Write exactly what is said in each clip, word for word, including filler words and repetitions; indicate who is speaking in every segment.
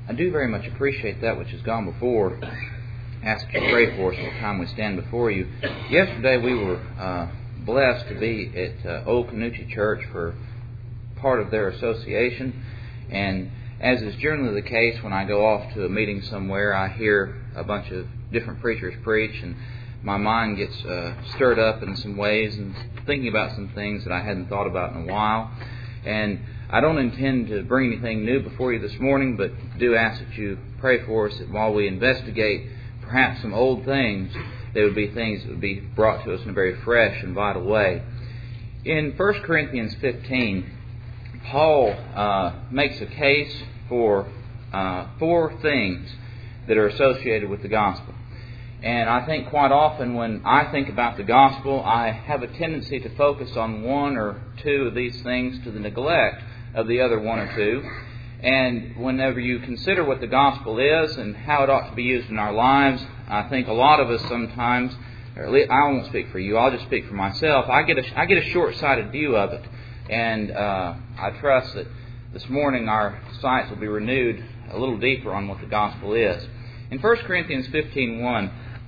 Speaker 1: I do very much appreciate that which has gone before. Ask you to pray for us all the time we stand before you. Yesterday we were uh, blessed to be at uh, Old Canucci Church for part of their association. And as is generally the case, when I go off to a meeting somewhere, I hear a bunch of different preachers preach, and my mind gets uh, stirred up in some ways and thinking about some things that I hadn't thought about in a while. And I don't intend to bring anything new before you this morning, but do ask that you pray for us that while we investigate perhaps some old things, they would be things that would be brought to us in a very fresh and vital way. In First Corinthians fifteen, Paul uh, makes a case for uh, four things that are associated with the gospel. And I think quite often when I think about the gospel, I have a tendency to focus on one or two of these things to the neglect of the other one or two. And whenever you consider what the gospel is and how it ought to be used in our lives, I think a lot of us sometimes, or at least I won't speak for you, I'll just speak for myself, I get a, I get a short-sighted view of it. And uh, I trust that this morning our sights will be renewed a little deeper on what the gospel is. In First Corinthians fifteen one,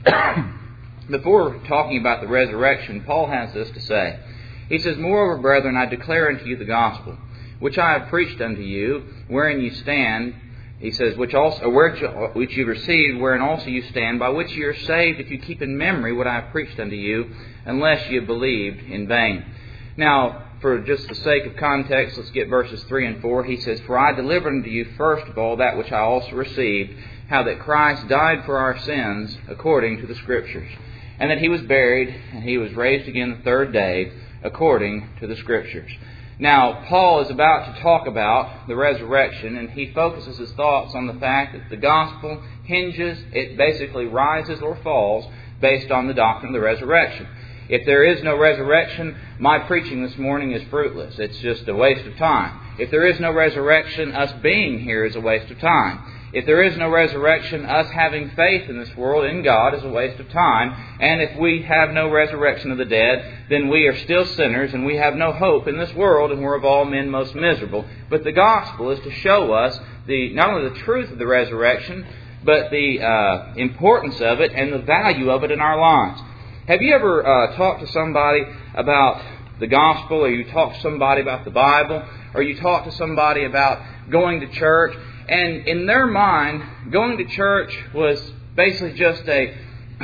Speaker 1: before talking about the resurrection, Paul has this to say. He says, "Moreover, brethren, I declare unto you the gospel, which I have preached unto you, wherein you stand." He says, "Which also, which you received, wherein also you stand, by which you are saved, if you keep in memory what I have preached unto you, unless you have believed in vain." Now, for just the sake of context, let's get verses three and four. He says, "For I delivered unto you first of all that which I also received, how that Christ died for our sins according to the Scriptures, and that He was buried, and He was raised again the third day according to the Scriptures." Now, Paul is about to talk about the resurrection, and he focuses his thoughts on the fact that the gospel hinges, it basically rises or falls based on the doctrine of the resurrection. If there is no resurrection, my preaching this morning is fruitless. It's just a waste of time. If there is no resurrection, us being here is a waste of time. If there is no resurrection, us having faith in this world, in God, is a waste of time. And if we have no resurrection of the dead, then we are still sinners and we have no hope in this world, and we're of all men most miserable. But the gospel is to show us the not only the truth of the resurrection, but the uh, importance of it and the value of it in our lives. Have you ever uh, talked to somebody about the gospel, or you talk to somebody about the Bible, or you talk to somebody about going to church, and in their mind, going to church was basically just a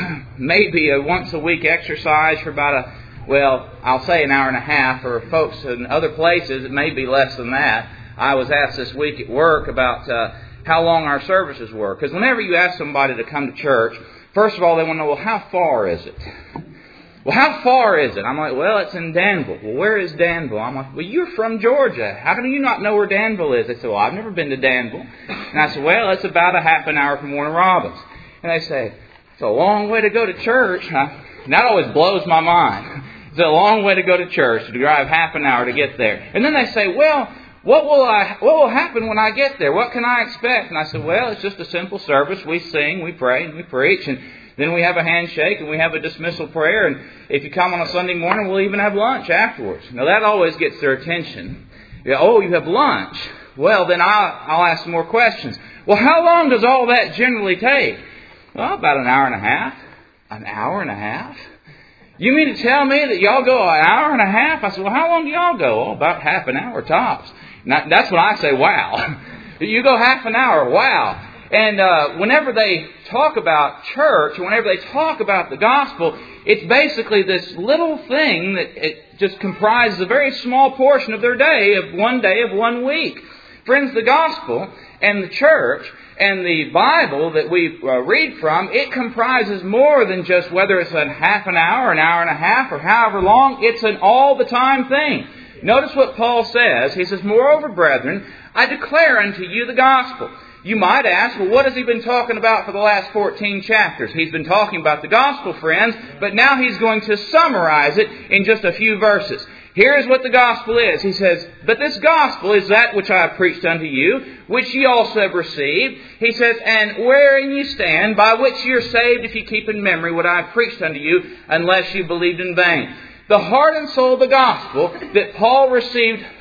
Speaker 1: maybe a once a week exercise for about a, well, I'll say an hour and a half, or folks in other places, it may be less than that. I was asked this week at work about uh, how long our services were. Because whenever you ask somebody to come to church, first of all, they want to know, well, how far is it? Well, how far is it? I'm like, well, it's in Danville. Well, where is Danville? I'm like, well, you're from Georgia. How do you not know where Danville is? They said, well, I've never been to Danville. And I said, well, it's about a half an hour from Warner Robins. And they say, it's a long way to go to church. And that always blows my mind. It's a long way to go to church, to drive half an hour to get there. And then they say, well, What will I? What will happen when I get there? What can I expect? And I said, well, it's just a simple service. We sing, we pray, and we preach, and then we have a handshake, and we have a dismissal prayer. And if you come on a Sunday morning, we'll even have lunch afterwards. Now, that always gets their attention. Yeah, oh, you have lunch. Well, then I'll, I'll ask some more questions. Well, how long does all that generally take? Well, about an hour and a half. An hour and a half? You mean to tell me that y'all go an hour and a half? I said, well, how long do y'all go? Oh, about half an hour tops. Now, that's when I say, wow. You go half an hour, wow. And uh, whenever they talk about church, whenever they talk about the gospel, it's basically this little thing that it just comprises a very small portion of their day, of one day of one week. Friends, the gospel and the church and the Bible that we uh, read from, it comprises more than just whether it's a half an hour, an hour and a half, or however long. It's an all-the-time thing. Notice what Paul says. He says, moreover, brethren, I declare unto you the gospel. You might ask, well, what has he been talking about for the last fourteen chapters? He's been talking about the gospel, friends, but now he's going to summarize it in just a few verses. Here's what the gospel is. He says, but this gospel is that which I have preached unto you, which ye also have received. He says, and wherein ye stand, by which ye are saved, if ye keep in memory what I have preached unto you, unless you believed in vain. The heart and soul of the gospel that Paul received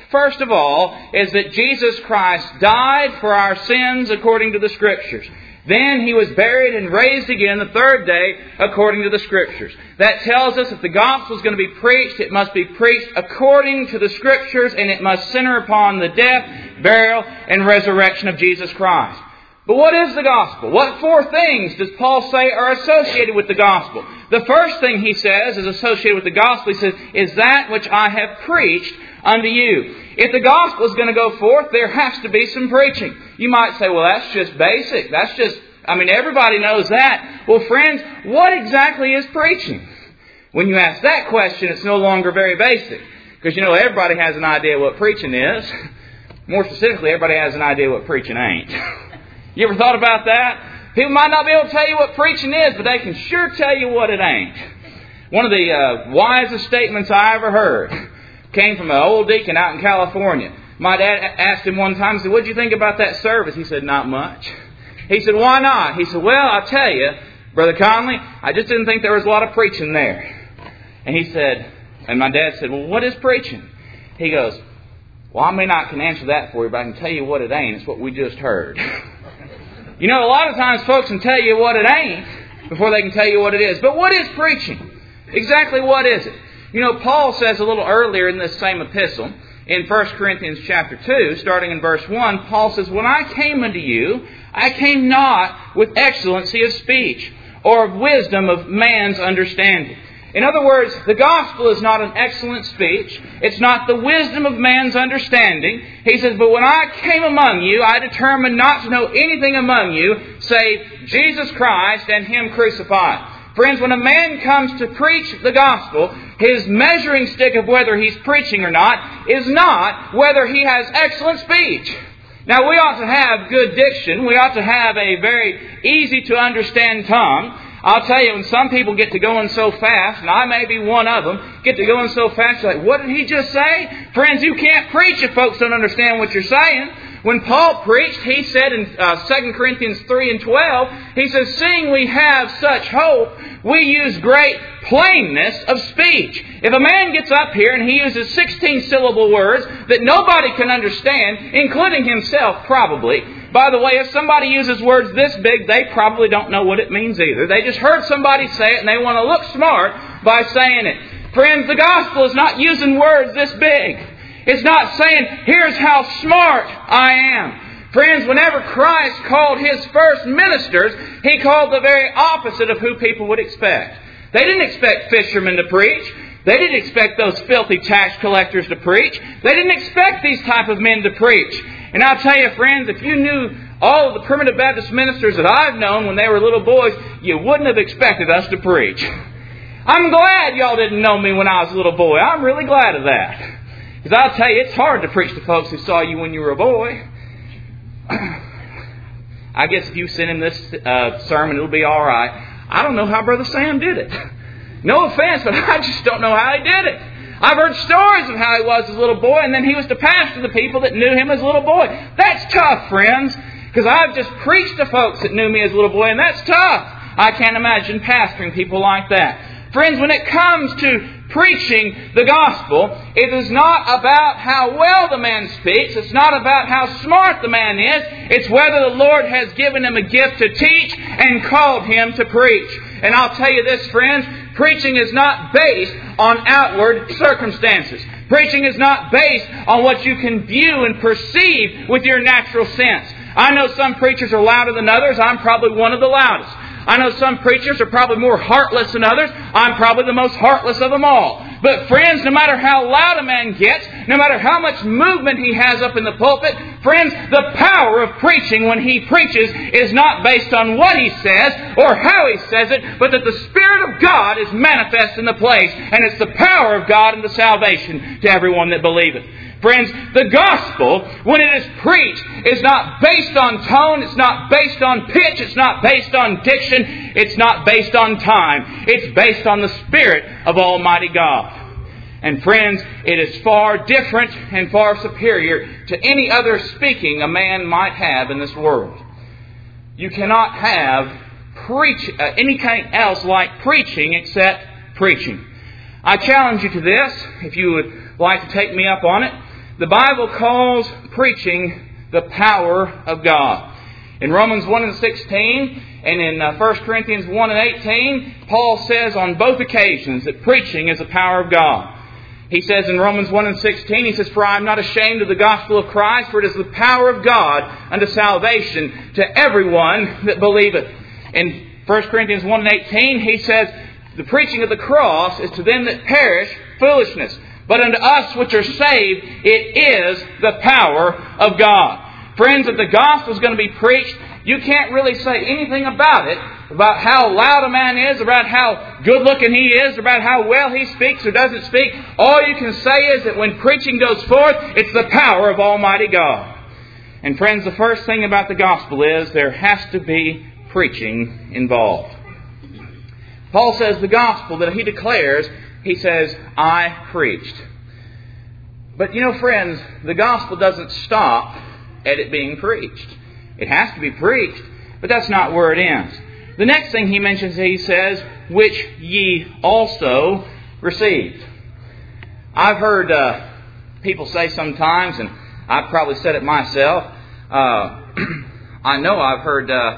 Speaker 1: first of all, is that Jesus Christ died for our sins according to the Scriptures. Then He was buried and raised again the third day according to the Scriptures. That tells us if the gospel is going to be preached, it must be preached according to the Scriptures, and it must center upon the death, burial, and resurrection of Jesus Christ. But what is the gospel? What four things does Paul say are associated with the gospel? The first thing he says is associated with the gospel. He says, is that which I have preached unto you. If the gospel is going to go forth, there has to be some preaching. You might say, well, that's just basic. That's just, I mean, everybody knows that. Well, friends, what exactly is preaching? When you ask that question, it's no longer very basic. Because, you know, everybody has an idea what preaching is. More specifically, everybody has an idea what preaching ain't. You ever thought about that? People might not be able to tell you what preaching is, but they can sure tell you what it ain't. One of the uh, wisest statements I ever heard came from an old deacon out in California. My dad asked him one time, he said, what did you think about that service? He said, not much. He said, why not? He said, well, I'll tell you, Brother Conley, I just didn't think there was a lot of preaching there. And he said, and my dad said, well, what is preaching? He goes, well, I may not can answer that for you, but I can tell you what it ain't. It's what we just heard. You know, a lot of times folks can tell you what it ain't before they can tell you what it is. But what is preaching? Exactly what is it? You know, Paul says a little earlier in this same epistle, in First Corinthians chapter two, starting in verse one, Paul says, when I came unto you, I came not with excellency of speech, or of wisdom of man's understanding. In other words, the gospel is not an excellent speech. It's not the wisdom of man's understanding. He says, but when I came among you, I determined not to know anything among you save Jesus Christ and Him crucified. Friends, when a man comes to preach the gospel, his measuring stick of whether he's preaching or not is not whether he has excellent speech. Now, we ought to have good diction. We ought to have a very easy to understand tongue. I'll tell you, when some people get to going so fast, and I may be one of them, get to going so fast, you're like, what did he just say? Friends, you can't preach if folks don't understand what you're saying. When Paul preached, he said in uh, Second Corinthians three and twelve, he says, seeing we have such hope, we use great plainness of speech. If a man gets up here and he uses sixteen-syllable words that nobody can understand, including himself probably. By the way, if somebody uses words this big, they probably don't know what it means either. They just heard somebody say it and they want to look smart by saying it. Friends, the gospel is not using words this big. It's not saying, here's how smart I am. Friends, whenever Christ called His first ministers, He called the very opposite of who people would expect. They didn't expect fishermen to preach. They didn't expect those filthy tax collectors to preach. They didn't expect these type of men to preach. And I'll tell you, friends, if you knew all of the primitive Baptist ministers that I've known when they were little boys, you wouldn't have expected us to preach. I'm glad y'all didn't know me when I was a little boy. I'm really glad of that. Because I'll tell you, it's hard to preach to folks who saw you when you were a boy. I guess if you send him this uh, sermon, it'll be all right. I don't know how Brother Sam did it. No offense, but I just don't know how he did it. I've heard stories of how he was as a little boy, and then he was to pastor the people that knew him as a little boy. That's tough, friends, because I've just preached to folks that knew me as a little boy, and that's tough. I can't imagine pastoring people like that. Friends, when it comes to preaching the gospel, it is not about how well the man speaks. It's not about how smart the man is. It's whether the Lord has given him a gift to teach and called him to preach. And I'll tell you this, friends, preaching is not based on outward circumstances. Preaching is not based on what you can view and perceive with your natural sense. I know some preachers are louder than others. I'm probably one of the loudest. I know some preachers are probably more heartless than others. I'm probably the most heartless of them all. But friends, no matter how loud a man gets, no matter how much movement he has up in the pulpit, friends, the power of preaching when he preaches is not based on what he says or how he says it, but that the Spirit of God is manifest in the place, and it's the power of God unto salvation to everyone that believeth. Friends, the gospel, when it is preached, is not based on tone, it's not based on pitch, it's not based on diction, it's not based on time. It's based on the Spirit of Almighty God. And friends, it is far different and far superior to any other speaking a man might have in this world. You cannot have preach uh, anything else like preaching except preaching. I challenge you to this, if you would like to take me up on it. The Bible calls preaching the power of God. In Romans one and sixteen and in uh, First Corinthians one and eighteen, Paul says on both occasions that preaching is the power of God. He says in Romans one and sixteen, he says, "For I am not ashamed of the gospel of Christ, for it is the power of God unto salvation to everyone that believeth." In First Corinthians one and eighteen, he says, "The preaching of the cross is to them that perish foolishness, but unto us which are saved, it is the power of God." Friends, if the gospel is going to be preached, you can't really say anything about it, about how loud a man is, about how good looking he is, about how well he speaks or doesn't speak. All you can say is that when preaching goes forth, it's the power of Almighty God. And friends, the first thing about the gospel is there has to be preaching involved. Paul says the gospel that he declares, he says, "I preached." But you know, friends, the gospel doesn't stop at it being preached. It has to be preached, but that's not where it ends. The next thing he mentions, he says, "which ye also received." I've heard uh, people say sometimes, and I've probably said it myself, uh, I know I've heard uh,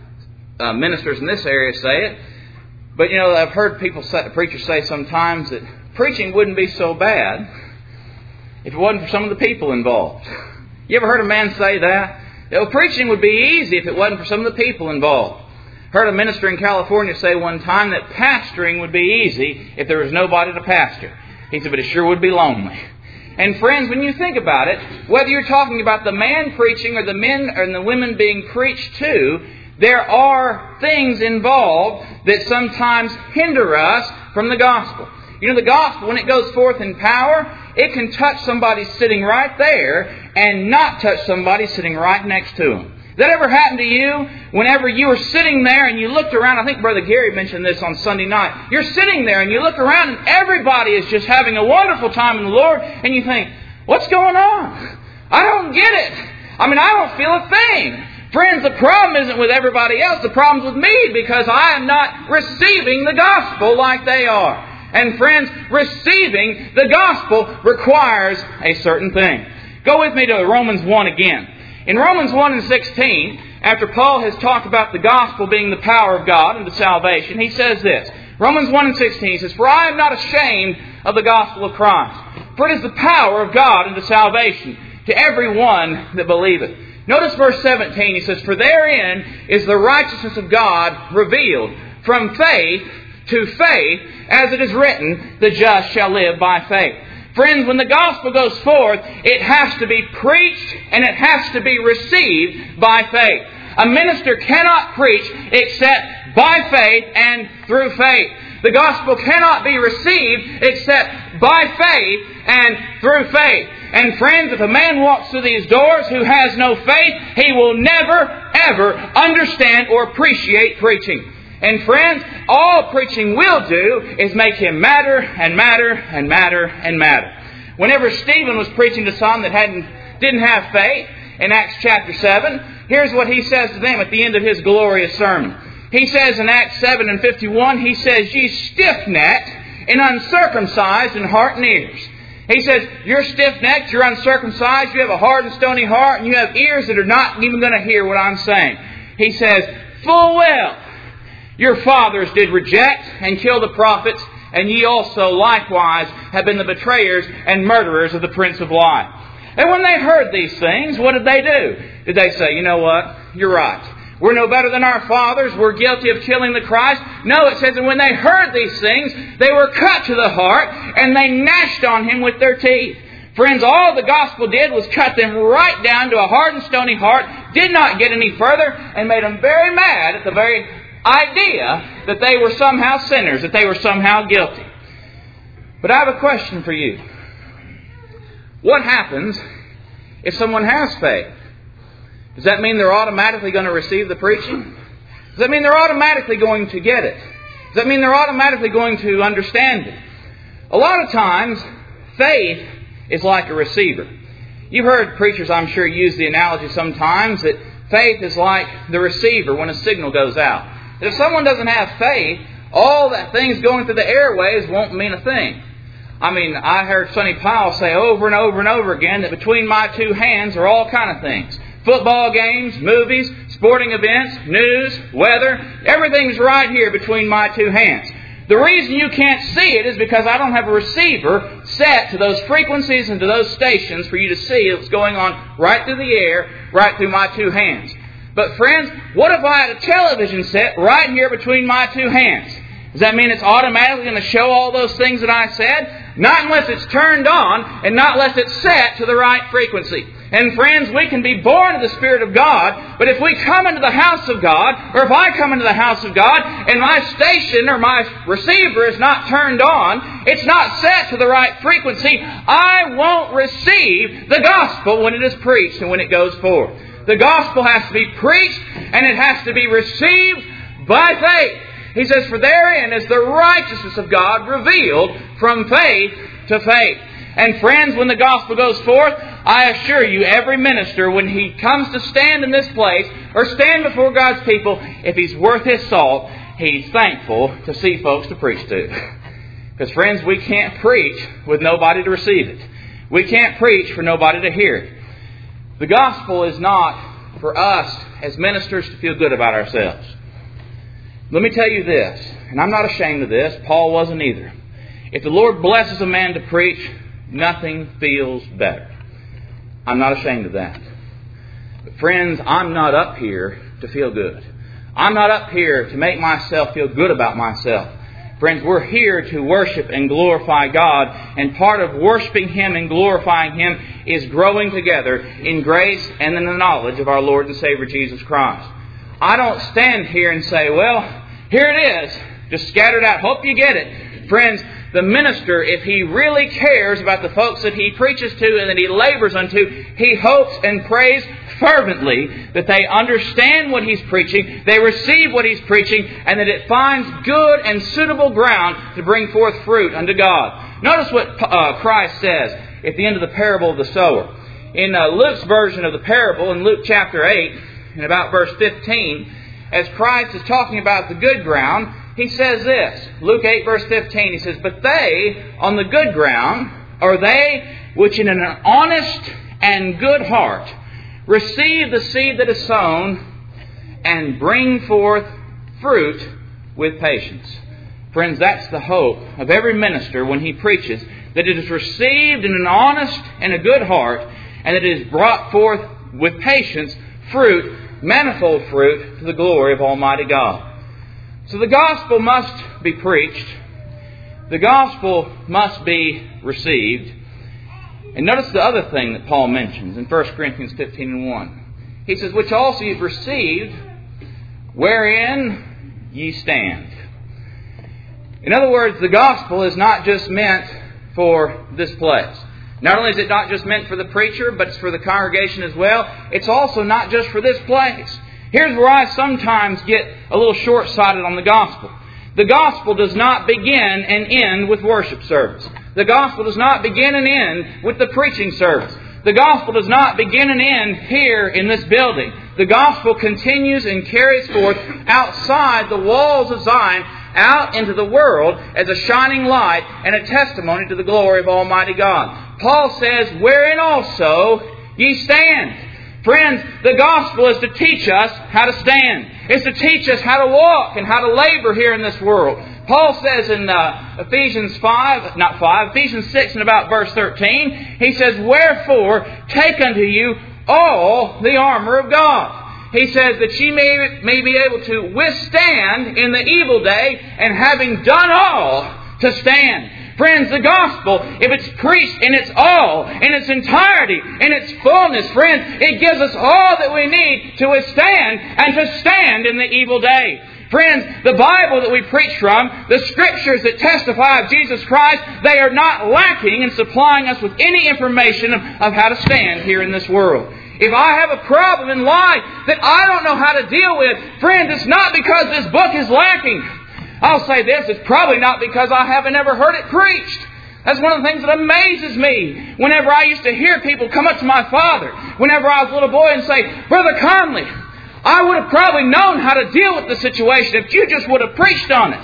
Speaker 1: uh, ministers in this area say it, but you know, I've heard people say, preachers say sometimes that preaching wouldn't be so bad if it wasn't for some of the people involved. You ever heard a man say that? Well, preaching would be easy if it wasn't for some of the people involved. Heard a minister in California say one time that pastoring would be easy if there was nobody to pastor. He said, but it sure would be lonely. And friends, when you think about it, whether you're talking about the man preaching or the men or the women being preached to, there are things involved that sometimes hinder us from the gospel. You know, the gospel, when it goes forth in power, it can touch somebody sitting right there and not touch somebody sitting right next to them. Did that ever happen to you? Whenever you were sitting there and you looked around, I think Brother Gary mentioned this on Sunday night. You're sitting there and you look around and everybody is just having a wonderful time in the Lord, and you think, what's going on? I don't get it. I mean, I don't feel a thing. Friends, the problem isn't with everybody else. The problem's with me because I am not receiving the gospel like they are. And friends, receiving the gospel requires a certain thing. Go with me to Romans one again. In Romans one and sixteen, after Paul has talked about the gospel being the power of God unto salvation, he says this. Romans one and sixteen, he says, "For I am not ashamed of the gospel of Christ, for it is the power of God unto salvation to every one that believeth." Notice verse seventeen, he says, "For therein is the righteousness of God revealed from faith to faith, as it is written, the just shall live by faith." Friends, when the gospel goes forth, it has to be preached and it has to be received by faith. A minister cannot preach except by faith and through faith. The gospel cannot be received except by faith and through faith. And friends, if a man walks through these doors who has no faith, he will never, ever understand or appreciate preaching. And friends, all preaching will do is make him madder and madder and madder and madder. Whenever Stephen was preaching to some that hadn't, didn't have faith, in Acts chapter seven, here's what he says to them at the end of his glorious sermon. He says in Acts seven and fifty-one, he says, "Ye stiff-necked and uncircumcised in heart and ears." He says, you're stiff-necked, you're uncircumcised, you have a hard and stony heart, and you have ears that are not even going to hear what I'm saying. He says, "Full well your fathers did reject and kill the prophets, and ye also likewise have been the betrayers and murderers of the Prince of Life." And when they heard these things, what did they do? Did they say, you know what? You're right. We're no better than our fathers. We're guilty of killing the Christ. No, it says that when they heard these things, they were cut to the heart, and they gnashed on him with their teeth. Friends, all the gospel did was cut them right down to a hard and stony heart, did not get any further, and made them very mad at the very idea that they were somehow sinners, that they were somehow guilty. But I have a question for you. What happens if someone has faith? Does that mean they're automatically going to receive the preaching? Does that mean they're automatically going to get it? Does that mean they're automatically going to understand it? A lot of times, faith is like a receiver. You've heard preachers, I'm sure, use the analogy sometimes that faith is like the receiver when a signal goes out. If someone doesn't have faith, all that things going through the airways won't mean a thing. I mean, I heard Sonny Powell say over and over and over again that between my two hands are all kind of things. Football games, movies, sporting events, news, weather, everything's right here between my two hands. The reason you can't see it is because I don't have a receiver set to those frequencies and to those stations for you to see what's going on right through the air, right through my two hands. But friends, what if I had a television set right here between my two hands? Does that mean it's automatically going to show all those things that I said? Not unless it's turned on and not unless it's set to the right frequency. And friends, we can be born of the Spirit of God, but if we come into the house of God, or if I come into the house of God, and my station or my receiver is not turned on, it's not set to the right frequency, I won't receive the gospel when it is preached and when it goes forth. The gospel has to be preached, and it has to be received by faith. He says, for therein is the righteousness of God revealed from faith to faith. And friends, when the gospel goes forth, I assure you, every minister, when he comes to stand in this place or stand before God's people, if he's worth his salt, he's thankful to see folks to preach to. Because friends, we can't preach with nobody to receive it. We can't preach for nobody to hear it. The gospel is not for us as ministers to feel good about ourselves. Let me tell you this, and I'm not ashamed of this, Paul wasn't either. If the Lord blesses a man to preach, nothing feels better. I'm not ashamed of that. But friends, I'm not up here to feel good. I'm not up here to make myself feel good about myself. Friends, we're here to worship and glorify God, and part of worshiping Him and glorifying Him is growing together in grace and in the knowledge of our Lord and Savior Jesus Christ. I don't stand here and say, well, here it is, just scattered out, hope you get it. Friends, the minister, if he really cares about the folks that he preaches to and that he labors unto, he hopes and prays fervently that they understand what he's preaching, they receive what he's preaching, and that it finds good and suitable ground to bring forth fruit unto God. Notice what uh, Christ says at the end of the parable of the sower. In uh, Luke's version of the parable, in Luke chapter eight, in about verse fifteen, as Christ is talking about the good ground, He says this, Luke eight verse fifteen, He says, but they on the good ground are they which in an honest and good heart receive the seed that is sown and bring forth fruit with patience. Friends, that's the hope of every minister when he preaches, that it is received in an honest and a good heart, and that it is brought forth with patience fruit, manifold fruit, to the glory of Almighty God. So the gospel must be preached. The gospel must be received. And notice the other thing that Paul mentions in First Corinthians fifteen and one. He says, which also you've received, wherein ye stand. In other words, the gospel is not just meant for this place. Not only is it not just meant for the preacher, but it's for the congregation as well. It's also not just for this place. Here's where I sometimes get a little short-sighted on the gospel. The gospel does not begin and end with worship service. The gospel does not begin and end with the preaching service. The gospel does not begin and end here in this building. The gospel continues and carries forth outside the walls of Zion, out into the world as a shining light and a testimony to the glory of Almighty God. Paul says, wherein also ye stand. Friends, the gospel is to teach us how to stand. It's to teach us how to walk and how to labor here in this world. Paul says in uh, Ephesians five, not five, Ephesians six and about verse thirteen, he says, wherefore take unto you all the armor of God. He says that ye may, may be able to withstand in the evil day, and having done all, to stand. Friends, the gospel, if it's preached in its all, in its entirety, in its fullness, friends, it gives us all that we need to withstand and to stand in the evil day. Friends, the Bible that we preach from, the Scriptures that testify of Jesus Christ, they are not lacking in supplying us with any information of, of how to stand here in this world. If I have a problem in life that I don't know how to deal with, friends, it's not because this book is lacking. I'll say this, it's probably not because I haven't ever heard it preached. That's one of the things that amazes me. Whenever I used to hear people come up to my father, whenever I was a little boy, and say, Brother Conley, I would have probably known how to deal with the situation if you just would have preached on it.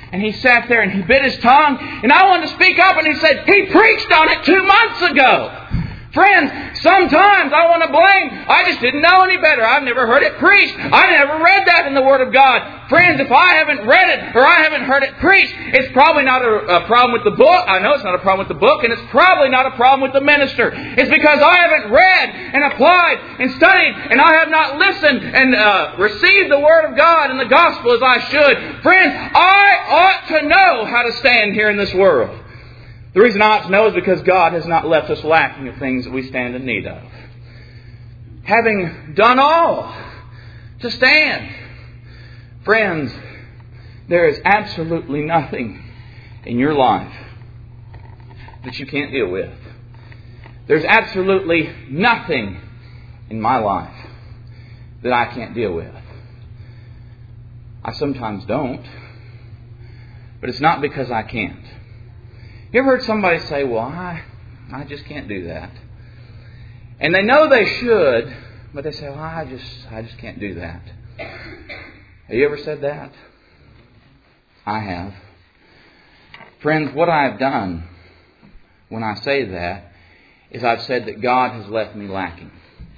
Speaker 1: And he sat there and he bit his tongue. And I wanted to speak up, and he said, he preached on it two months ago. Friends, sometimes I want to blame. I just didn't know any better. I've never heard it preached. I never read that in the Word of God. Friends, if I haven't read it or I haven't heard it preached, it's probably not a, a problem with the book. I know it's not a problem with the book, and it's probably not a problem with the minister. It's because I haven't read and applied and studied, and I have not listened and uh, received the Word of God and the gospel as I should. Friends, I ought to know how to stand here in this world. The reason I ought to know is because God has not left us lacking of things that we stand in need of. Having done all to stand, friends, there is absolutely nothing in your life that you can't deal with. There's absolutely nothing in my life that I can't deal with. I sometimes don't, but it's not because I can't. You ever heard somebody say, well, I, I just can't do that. And they know they should, but they say, well, I just, I just can't do that. Have you ever said that? I have. Friends, what I've done when I say that is I've said that God has left me lacking.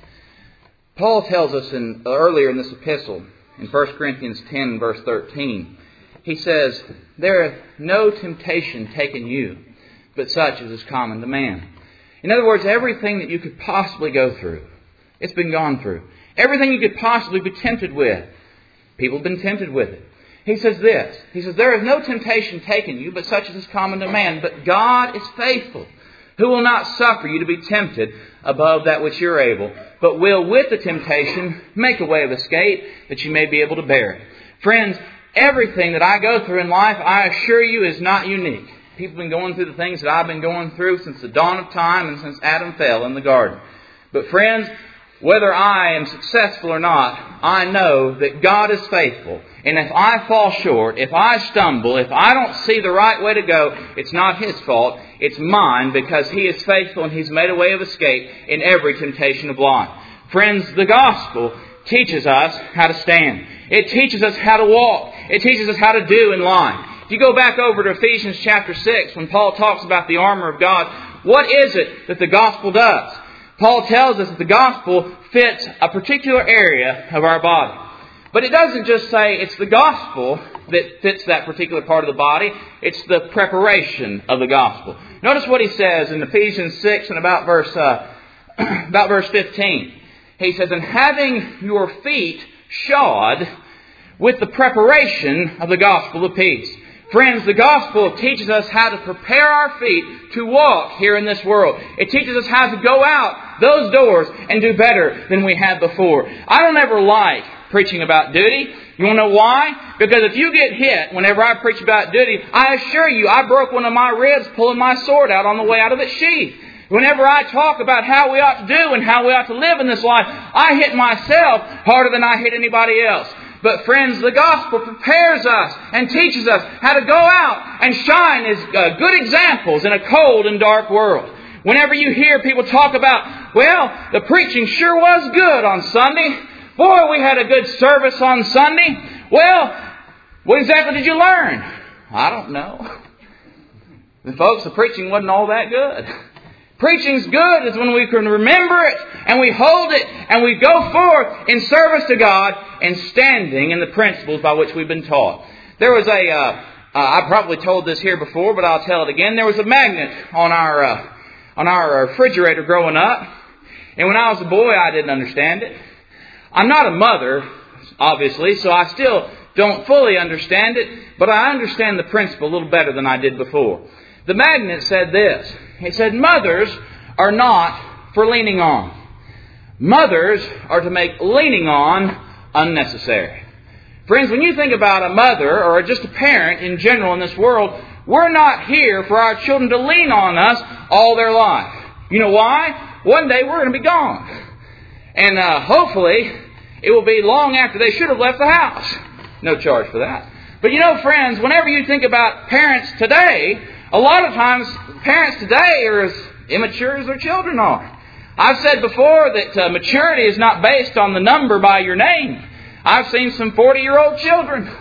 Speaker 1: Paul tells us in, earlier in this epistle, in First Corinthians ten, verse thirteen, he says, there hath no temptation taken you, but such as is common to man. In other words, everything that you could possibly go through, it's been gone through. Everything you could possibly be tempted with, people have been tempted with it. He says this, he says, there is no temptation taken you, but such as is common to man. But God is faithful, who will not suffer you to be tempted above that which you're able, but will with the temptation make a way of escape, that you may be able to bear it. Friends, everything that I go through in life, I assure you, is not unique. People have been going through the things that I've been going through since the dawn of time and since Adam fell in the garden. But friends, whether I am successful or not, I know that God is faithful. And if I fall short, if I stumble, if I don't see the right way to go, it's not His fault. It's mine, because He is faithful and He's made a way of escape in every temptation of life. Friends, the gospel teaches us how to stand. It teaches us how to walk. It teaches us how to do in life. If you go back over to Ephesians chapter six, when Paul talks about the armor of God, what is it that the gospel does? Paul tells us that the gospel fits a particular area of our body. But it doesn't just say it's the gospel that fits that particular part of the body. It's the preparation of the gospel. Notice what he says in Ephesians six and about verse, uh, about verse fifteen. He says, and having your feet shod with the preparation of the gospel of peace. Friends, the gospel teaches us how to prepare our feet to walk here in this world. It teaches us how to go out those doors and do better than we had before. I don't ever like preaching about duty. You want to know why? Because if you get hit whenever I preach about duty, I assure you I broke one of my ribs pulling my sword out on the way out of its sheath. Whenever I talk about how we ought to do and how we ought to live in this life, I hit myself harder than I hit anybody else. But friends, the gospel prepares us and teaches us how to go out and shine as uh, good examples in a cold and dark world. Whenever you hear people talk about, well, the preaching sure was good on Sunday. Boy, we had a good service on Sunday. Well, what exactly did you learn? I don't know. And folks, the preaching wasn't all that good. Preaching's good is when we can remember it and we hold it and we go forth in service to God and standing in the principles by which we've been taught. There was a, uh, uh, I probably told this here before, but I'll tell it again. There was a magnet on our, uh, on our refrigerator growing up. And when I was a boy, I didn't understand it. I'm not a mother, obviously, so I still don't fully understand it, but I understand the principle a little better than I did before. The magnet said this. It said, mothers are not for leaning on. Mothers are to make leaning on unnecessary. Friends, when you think about a mother or just a parent in general in this world, we're not here for our children to lean on us all their life. You know why? One day we're going to be gone. And uh, hopefully it will be long after they should have left the house. No charge for that. But you know, friends, whenever you think about parents today, a lot of times parents today are as immature as their children are. I've said before that uh, maturity is not based on the number by your name. I've seen some forty-year-old children.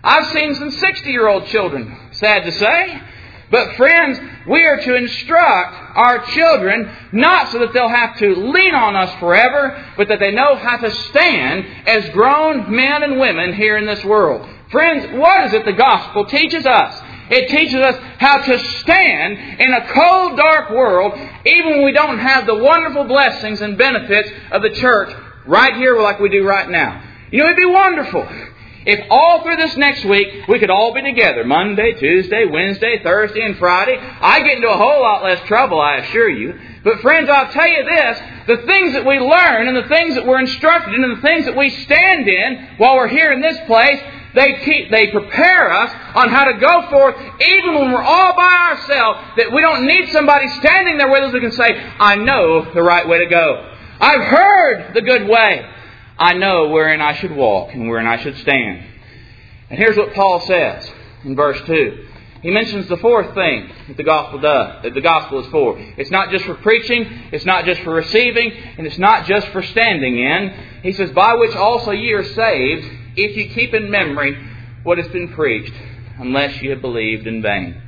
Speaker 1: I've seen some sixty-year-old children, sad to say. But friends, we are to instruct our children not so that they'll have to lean on us forever, but that they know how to stand as grown men and women here in this world. Friends, what is it the gospel teaches us? It teaches us how to stand in a cold, dark world, even when we don't have the wonderful blessings and benefits of the church right here like we do right now. You know, it'd be wonderful if all through this next week we could all be together. Monday, Tuesday, Wednesday, Thursday, and Friday. I get into a whole lot less trouble, I assure you. But friends, I'll tell you this. The things that we learn and the things that we're instructed in and the things that we stand in while we're here in this place, they keep, they prepare us on how to go forth even when we're all by ourselves, that we don't need somebody standing there with us who can say, I know the right way to go. I've heard the good way. I know wherein I should walk and wherein I should stand. And here's what Paul says in verse two. He mentions the fourth thing that the gospel does, that the gospel is for. It's not just for preaching, it's not just for receiving, and it's not just for standing in. He says, by which also ye are saved, if you keep in memory what has been preached, unless you have believed in vain.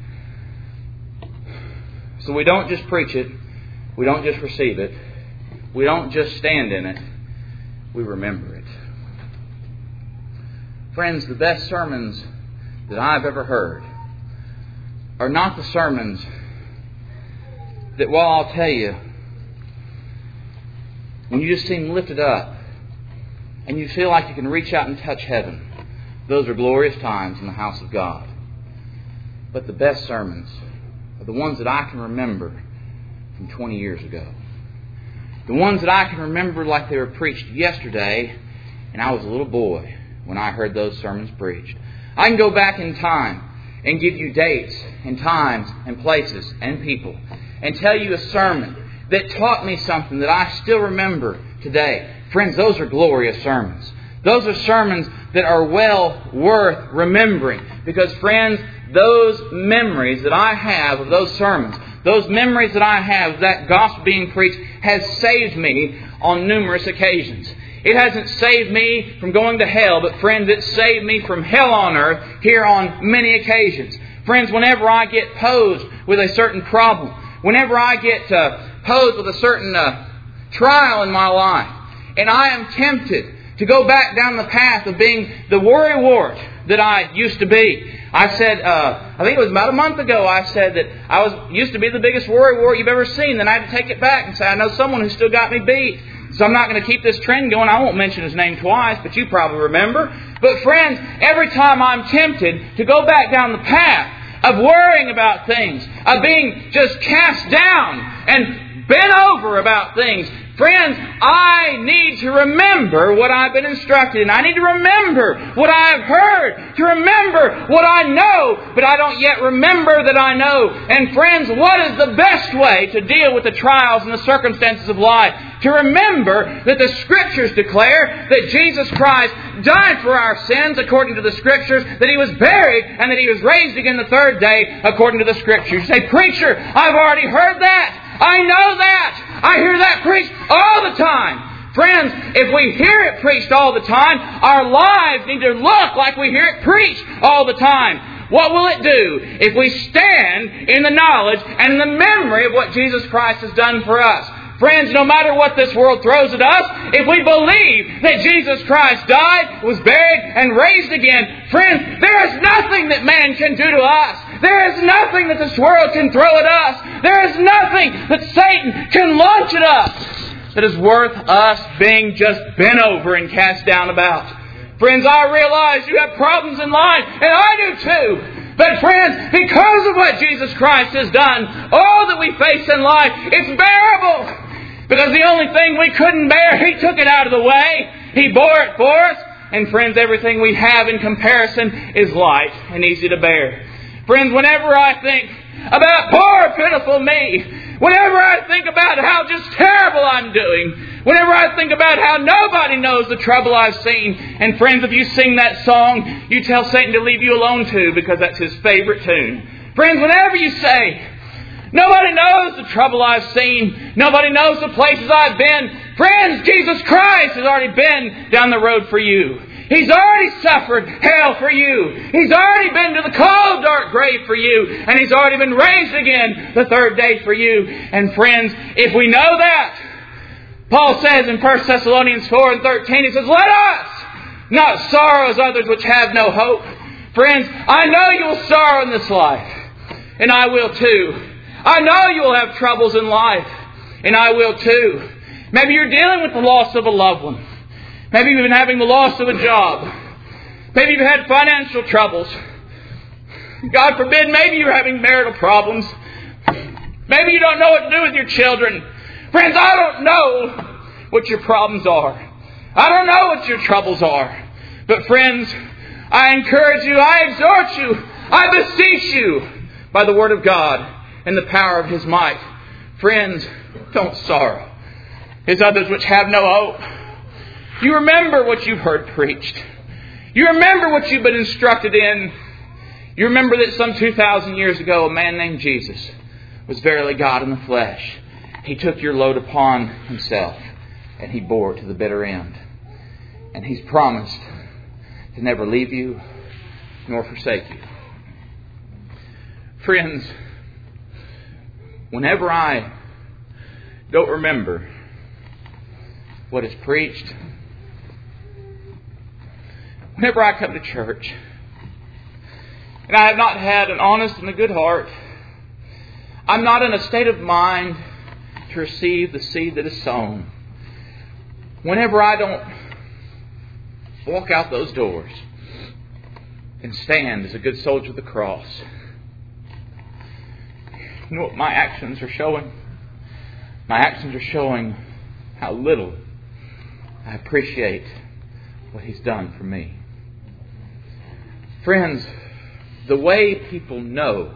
Speaker 1: So we don't just preach it, we don't just receive it, we don't just stand in it, we remember it. Friends, the best sermons that I've ever heard are not the sermons that, well, I'll tell you, when you just seem lifted up and you feel like you can reach out and touch heaven. Those are glorious times in the house of God. But the best sermons are the ones that I can remember from twenty years ago. The ones that I can remember like they were preached yesterday, and I was a little boy when I heard those sermons preached. I can go back in time and give you dates and times and places and people and tell you a sermon that taught me something that I still remember today. Friends, those are glorious sermons. Those are sermons that are well worth remembering. Because, friends, those memories that I have of those sermons, those memories that I have of that gospel being preached, has saved me on numerous occasions. It hasn't saved me from going to hell, but friends, it's saved me from hell on earth here on many occasions. Friends, whenever I get posed with a certain problem, whenever I get uh, posed with a certain uh, trial in my life, and I am tempted to go back down the path of being the worrywart that I used to be. I said, uh, I think it was about a month ago, I said that I was used to be the biggest worrywart you've ever seen. Then I had to take it back and say, I know someone who still got me beat. So I'm not going to keep this trend going. I won't mention his name twice, but you probably remember. But friends, every time I'm tempted to go back down the path of worrying about things, of being just cast down and bent over about things, friends, I need to remember what I've been instructed in. I need to remember what I have heard, to remember what I know, but I don't yet remember that I know. And friends, what is the best way to deal with the trials and the circumstances of life? To remember that the Scriptures declare that Jesus Christ died for our sins according to the Scriptures, that He was buried, and that He was raised again the third day according to the Scriptures. You say, preacher, I've already heard that. I know that. I hear that preached all the time. Friends, if we hear it preached all the time, our lives need to look like we hear it preached all the time. What will it do if we stand in the knowledge and in the memory of what Jesus Christ has done for us? Friends, no matter what this world throws at us, if we believe that Jesus Christ died, was buried, and raised again, friends, there is nothing that man can do to us. There is nothing that this world can throw at us. There is nothing that Satan can launch at us that is worth us being just bent over and cast down about. Friends, I realize you have problems in life, and I do too. But friends, because of what Jesus Christ has done, all that we face in life, it's bearable. Because the only thing we couldn't bear, He took it out of the way. He bore it for us. And friends, everything we have in comparison is light and easy to bear. Friends, whenever I think about poor, pitiful me, whenever I think about how just terrible I'm doing, whenever I think about how nobody knows the trouble I've seen, and friends, if you sing that song, you tell Satan to leave you alone too, because that's his favorite tune. Friends, whenever you say, nobody knows the trouble I've seen, nobody knows the places I've been, friends, Jesus Christ has already been down the road for you. He's already suffered hell for you. He's already been to the cold, dark grave for you. And He's already been raised again the third day for you. And friends, if we know that, Paul says in First Thessalonians four and thirteen, he says, let us not sorrow as others which have no hope. Friends, I know you will sorrow in this life. And I will too. I know you will have troubles in life. And I will too. Maybe you're dealing with the loss of a loved one. Maybe you've been having the loss of a job. Maybe you've had financial troubles. God forbid, maybe you're having marital problems. Maybe you don't know what to do with your children. Friends, I don't know what your problems are. I don't know what your troubles are. But friends, I encourage you, I exhort you, I beseech you by the Word of God and the power of His might. Friends, don't sorrow as others which have no hope. You remember what you've heard preached. You remember what you've been instructed in. You remember that some two thousand years ago, a man named Jesus was verily God in the flesh. He took your load upon Himself and He bore it to the bitter end. And He's promised to never leave you nor forsake you. Friends, whenever I don't remember what is preached, whenever I come to church and I have not had an honest and a good heart, I'm not in a state of mind to receive the seed that is sown. Whenever I don't walk out those doors and stand as a good soldier of the cross, you know what my actions are showing? My actions are showing how little I appreciate what He's done for me. Friends, the way people know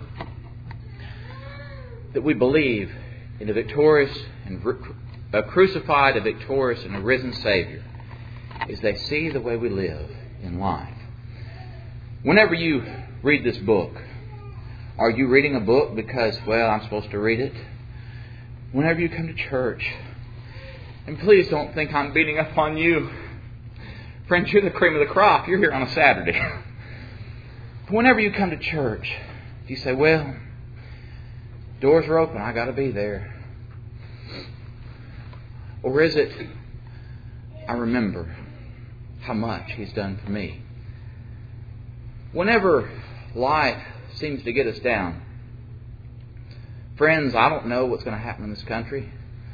Speaker 1: that we believe in a victorious and a crucified, a victorious and a risen Savior is they see the way we live in life. Whenever you read this book, are you reading a book because, well, I'm supposed to read it? Whenever you come to church, and please don't think I'm beating up on you. Friends, you're the cream of the crop. You're here on a Saturday. But whenever you come to church, you say, well, doors are open. I got to be there. Or is it, I remember how much He's done for me. Whenever life seems to get us down, friends, I don't know what's going to happen in this country.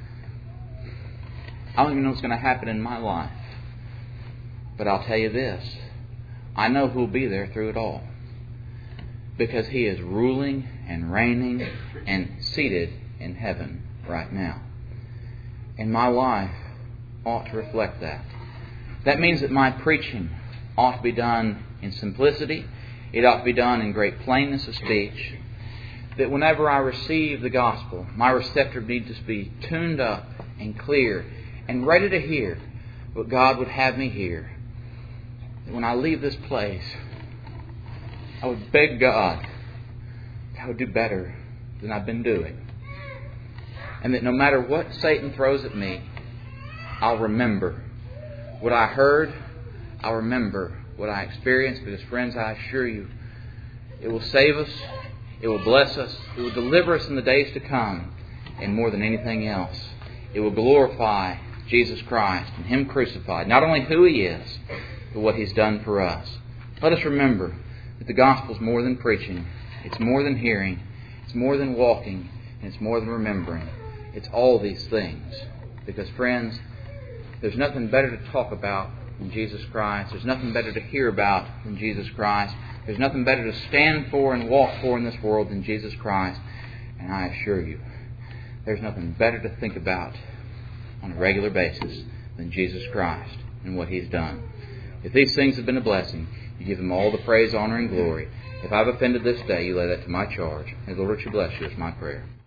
Speaker 1: I don't even know what's going to happen in my life. But I'll tell you this. I know who'll be there through it all. Because He is ruling and reigning and seated in heaven right now. And my life ought to reflect that. That means that my preaching ought to be done in simplicity. It ought to be done in great plainness of speech. That whenever I receive the gospel, my receptor needs to be tuned up and clear and ready to hear what God would have me hear. That when I leave this place, I would beg God that I would do better than I've been doing. And that no matter what Satan throws at me, I'll remember what I heard. I'll remember what I experienced. Because friends, I assure you, it will save us. It will bless us. It will deliver us in the days to come. And more than anything else, it will glorify Jesus Christ and Him crucified. Not only who He is, but what He's done for us. Let us remember that the gospel is more than preaching. It's more than hearing. It's more than walking. And it's more than remembering. It's all these things. Because friends, there's nothing better to talk about than Jesus Christ. There's nothing better to hear about than Jesus Christ. There's nothing better to stand for and walk for in this world than Jesus Christ. And I assure you, there's nothing better to think about on a regular basis than Jesus Christ and what He's done. If these things have been a blessing, you give Him all the praise, honor, and glory. If I've offended this day, you lay that to my charge. And the Lord should bless you is my prayer.